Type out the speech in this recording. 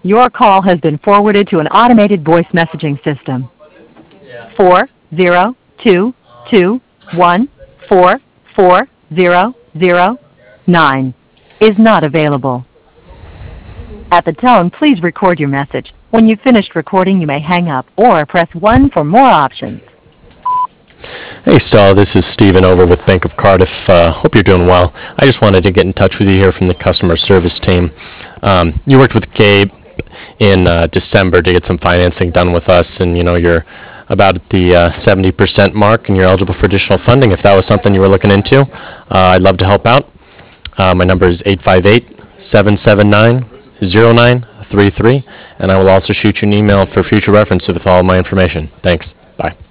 Your call has been forwarded to an automated voice messaging system. 40221440009 is not available. At the tone, please record your message. When you've finished recording, you may hang up or press 1 for more options. Hey, Stella, this is Steven over with Bank of Cardiff. Hope you're doing well. I just wanted to get in touch with you here from the customer service team. You worked with Gabe in December to get some financing done with us, and you're about at the 70% mark, and you're eligible for additional funding. If that was something you were looking into, I'd love to help out. My number is 858-779-0933, and I will also shoot you an email for future reference with all of my information. Thanks. Bye.